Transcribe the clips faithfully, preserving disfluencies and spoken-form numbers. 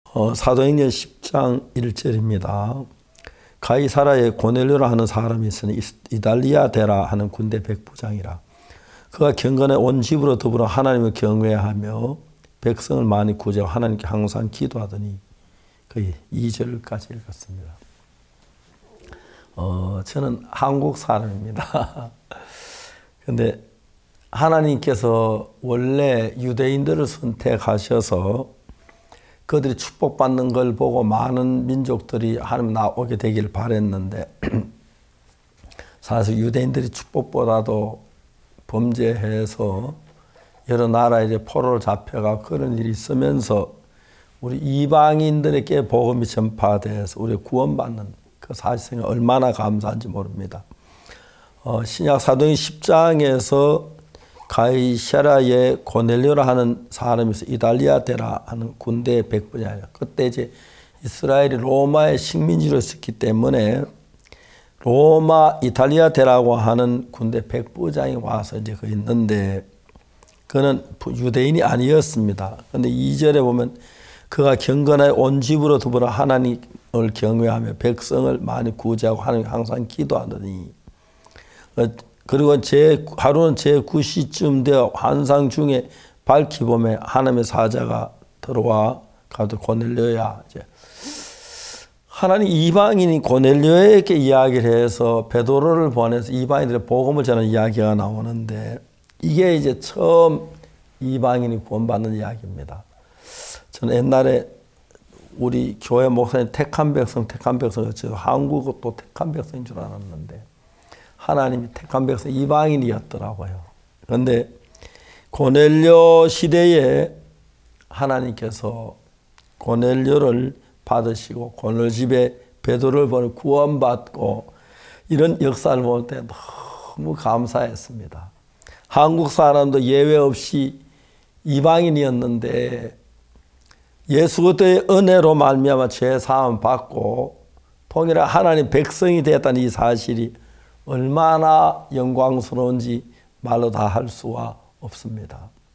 어, 사도행전 십 장 일 절입니다. 가이사라에 고넬료라 하는 사람이 있으니 이달리아 데라 하는 군대 백부장이라. 그가 경건에 온 집으로 더불어 하나님을 경외하며 백성을 많이 구제하고 하나님께 항상 기도하더니 거의 이 절까지 읽었습니다. 어, 저는 한국 사람입니다. 그런데 하나님께서 원래 유대인들을 선택하셔서 그들이 축복받는 걸 보고 많은 민족들이 하나님 나오게 되기를 바랬는데 사실 유대인들이 축복보다도 범죄해서 여러 나라에 포로로 잡혀가 그런 일이 있으면서 우리 이방인들에게 복음이 전파돼서 우리 구원받는 그 사실이 얼마나 감사한지 모릅니다. 어, 신약 사도행 십 장에서 가이사라에 고넬료라 하는 사람이 있어 이달리아 데라 하는 군대 백부장이라. 그때 이제 이스라엘이 로마의 식민지로 있었기 때문에 로마 이달리아 데라고 하는 군대 백부장이 와서 이제 그 있는데 그는 유대인이 아니었습니다. 그런데 이 절에 보면 그가 경건하여 온 집으로 더불어 하나님을 경외하며 백성을 많이 구제하고 하나님 항상 기도하더니 그리고 제 하루는 제구 시쯤 되어 환상 중에 밝히 보매 하나님의 사자가 들어와 가도 고넬료야. 이제 하나님 이방인이 고넬료에게 이야기를 해서 베드로를 보내서 이방인들의 복음을 전하는 이야기가 나오는데 이게 이제 처음 이방인이 구원받는 이야기입니다. 저는 옛날에 우리 교회 목사님 택한 백성, 택한 백성, 저 한국도 택한 백성인 줄 알았는데 하나님이 택한 백성 이방인이었더라고요. 그런데 고넬료 시대에 하나님께서 고넬료를 받으시고 고넬료 집에 베드로를 보내 구원받고 이런 역사를 볼 때 너무 감사했습니다. 한국 사람도 예외 없이 이방인이었는데 예수 그리스도의 은혜로 말미암아 죄 사함 받고 통일한 하나님 백성이 되었다는 이 사실이 얼마나 영광스러운지 말로 다 할 수가 없습니다.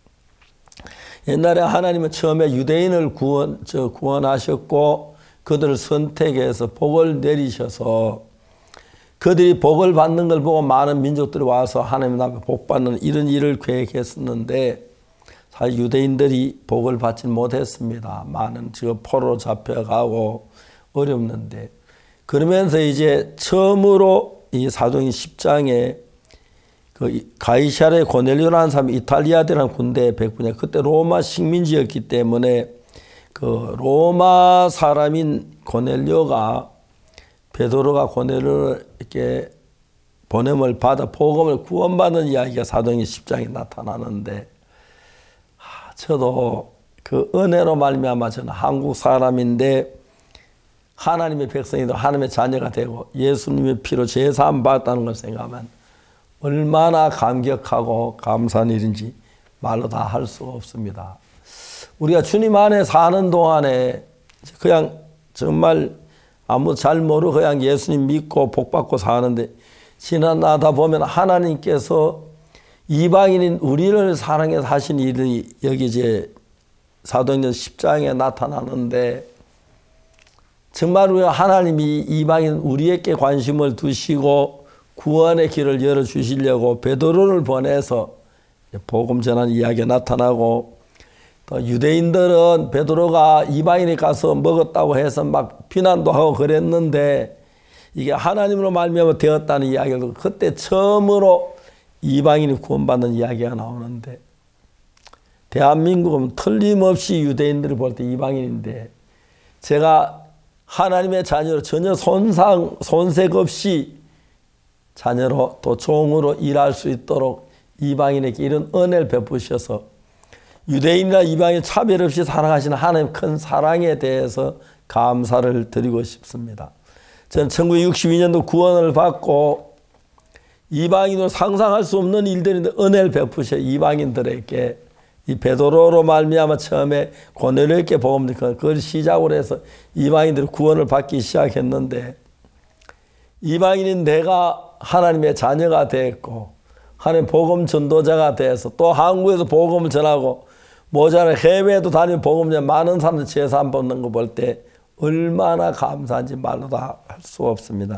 옛날에 하나님은 처음에 유대인을 구원, 저 구원하셨고 그들을 선택해서 복을 내리셔서 그들이 복을 받는 걸 보고 많은 민족들이 와서 하나님 앞에 복 받는 이런 일을 계획했었는데 사실 유대인들이 복을 받지 못했습니다. 많은 지금 포로로 잡혀가고 어렵는데 그러면서 이제 처음으로 이 사도행전 십 장에 그 가이사라의 고넬료라는 사람이 이달리아라는 군대 백부장, 그때 로마 식민지였기 때문에 그 로마 사람인 고넬료가 베드로가 고넬료에게 보냄을 받아 복음을 구원받는 이야기가 사도행전 십 장에 나타나는데 저도 그 은혜로 말미암아 저는 한국 사람인데 하나님의 백성이도 하나님의 자녀가 되고 예수님의 피로 제사함 받았다는 걸 생각하면 얼마나 감격하고 감사한 일인지 말로 다 할 수가 없습니다. 우리가 주님 안에 사는 동안에 그냥 정말 아무 잘 모르고 그냥 예수님 믿고 복 받고 사는데 지나다 보면 하나님께서 이방인인 우리를 사랑해서 하신 일이 여기 이제 사도행전 십 장에 나타나는데 정말 우리가 하나님이 이방인 우리에게 관심을 두시고 구원의 길을 열어주시려고 베드로를 보내서 복음 전하는 이야기가 나타나고 또 유대인들은 베드로가 이방인이 가서 먹었다고 해서 막 비난도 하고 그랬는데 이게 하나님으로 말미암아 되었다는 이야기를 그때 처음으로 이방인이 구원받는 이야기가 나오는데 대한민국은 틀림없이 유대인들을 볼 때 이방인인데 제가 하나님의 자녀로 전혀 손상, 손색 없이 자녀로 또 종으로 일할 수 있도록 이방인에게 이런 은혜를 베푸셔서 유대인이나 이방인 차별 없이 사랑하시는 하나님 큰 사랑에 대해서 감사를 드리고 싶습니다. 저는 천구백육십이 년도 구원을 받고 이방인으로 상상할 수 없는 일들인데 은혜를 베푸셔 이방인들에게 이 베드로로 말미암아 처음에 고넬료에게 복음을 그걸 시작으로 해서 이방인들이 구원을 받기 시작했는데 이방인인 내가 하나님의 자녀가 됐고 하나님 복음 전도자가 돼서 또 한국에서 복음을 전하고 모자라 해외에도 다니면 복음 전하는 많은 사람들 제사 받는 거 볼 때 얼마나 감사한지 말로 다 할 수 없습니다.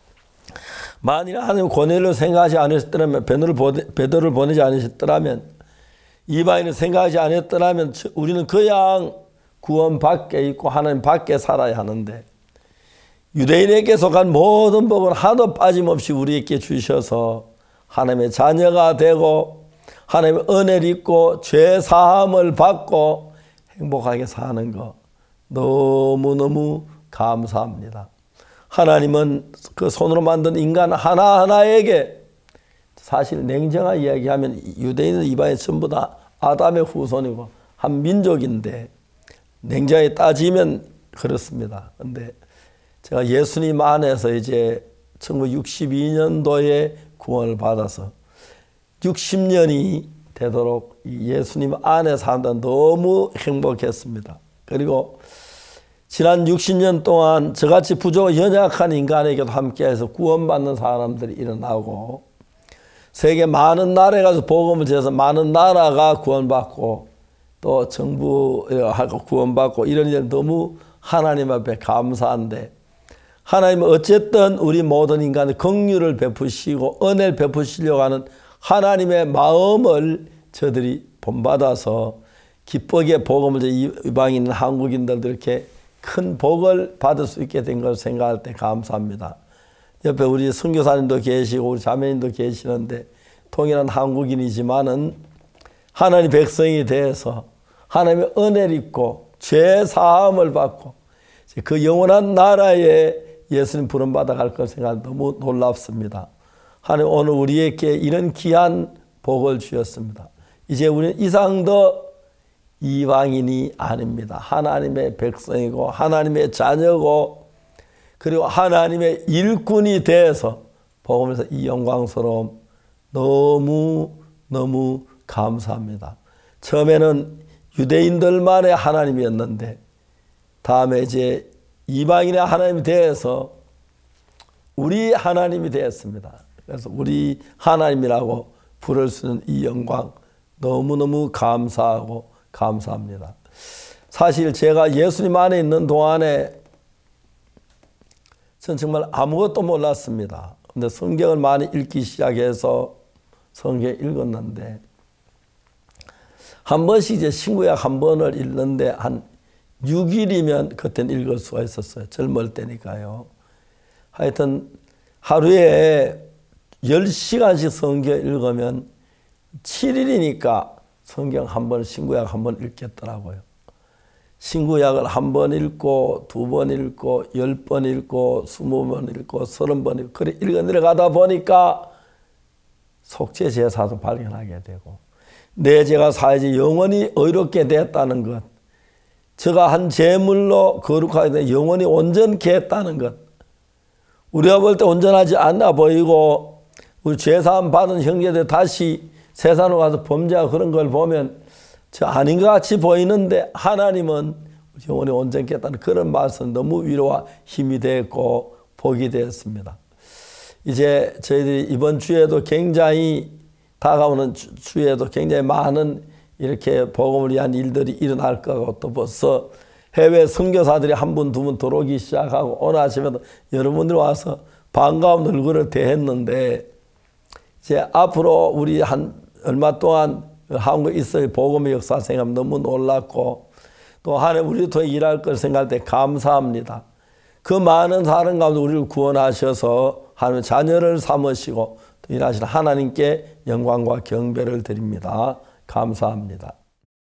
만일 하나님 권위를 생각하지 않으셨더라면, 베드로를, 보내, 베드로를 보내지 않으셨더라면, 이방인을 생각하지 않았더라면 우리는 그냥 구원 밖에 있고 하나님 밖에 살아야 하는데, 유대인에게 속한 모든 복은 하나도 빠짐없이 우리에게 주셔서 하나님의 자녀가 되고 하나님의 은혜를 입고 죄 사함을 받고 행복하게 사는 거 너무너무 감사합니다. 하나님은 그 손으로 만든 인간 하나하나에게, 사실 냉정하게 이야기하면 유대인은 이방인 전부 다 아담의 후손이고 한 민족인데, 냉정하게 따지면 그렇습니다. 그런데 제가 예수님 안에서 이제 천구백육십이 년도에 구원을 받아서 육십 년이 되도록 예수님 안에 산다 너무 행복했습니다. 그리고 지난 육십 년 동안 저같이 부족 연약한 인간에게도 함께해서 구원받는 사람들이 일어나고, 세계 많은 나라에 가서 복음을 전해서 많은 나라가 구원받고 또 정부하고 구원받고, 이런 일 너무 하나님 앞에 감사한데, 하나님은 어쨌든 우리 모든 인간의 긍휼을 베푸시고 은혜를 베푸시려고 하는 하나님의 마음을 저들이 본받아서 기쁘게 복음을 이방인 한국인들도 이렇게 큰 복을 받을 수 있게 된 걸 생각할 때 감사합니다. 옆에 우리 선교사님도 계시고 우리 자매님도 계시는데, 통일한 한국인이지만은 하나님 백성이 돼서 하나님의 은혜를 입고 죄 사함을 받고 그 영원한 나라에 예수님 부름받아 갈 걸 생각하면 너무 놀랍습니다. 하나님 오늘 우리에게 이런 귀한 복을 주셨습니다. 이제 우리는 이상 더 이방인이 아닙니다. 하나님의 백성이고 하나님의 자녀고, 그리고 하나님의 일꾼이 돼서 복음에서 이 영광스러움 너무 너무 감사합니다. 처음에는 유대인들만의 하나님이었는데 다음에 이제 이방인의 하나님이 되어서 우리 하나님이 되었습니다. 그래서 우리 하나님이라고 부를 수 있는 이 영광 너무너무 감사하고 감사합니다. 사실 제가 예수님 안에 있는 동안에 전 정말 아무것도 몰랐습니다. 근데 성경을 많이 읽기 시작해서 성경 읽었는데, 한 번씩 이제 신구약 한 번을 읽는데 한 육 일이면 그때는 읽을 수가 있었어요. 젊을 때니까요. 하여튼 하루에 열 시간씩 성경 읽으면 칠 일이니까 성경 한 번, 신구약 한 번 읽겠더라고요. 신구약을 한 번 읽고 두 번 읽고 열 번 읽고 스무 번 읽고 서른 번 읽고 그래 읽어 내려가다 보니까 속죄 제사도 발견하게 되고, 내 죄가 사해지 영원히 의롭게 됐다는 것, 저가 한 제물로 거룩하게 돼 영원히 온전케 했다는 것, 우리가 볼 때 온전하지 않아 보이고 우리 죄사함 받은 형제들 다시 세상으로 가서 범죄하고 그런 걸 보면 저 아닌 것 같이 보이는데, 하나님은 영원히 온전케 했다는 그런 말씀 너무 위로와 힘이 됐고 복이 되었습니다. 이제 저희들이 이번 주에도 굉장히 다가오는 주, 주에도 굉장히 많은 이렇게 복음을 위한 일들이 일어날 거고, 또 벌써 해외 선교사들이 한 분, 두 분 들어오기 시작하고, 오늘 아침에도 여러분들이 와서 반가운 얼굴을 대했는데, 이제 앞으로 우리 한 얼마 동안 한국에 있어야 복음의 역사 생각하면 너무 놀랍고, 또 하나님 우리도 더 일할 걸 생각할 때 감사합니다. 그 많은 사람 가운데 우리를 구원하셔서 하나님의 자녀를 삼으시고 또 일하시는 하나님께 영광과 경배를 드립니다. 감사합니다.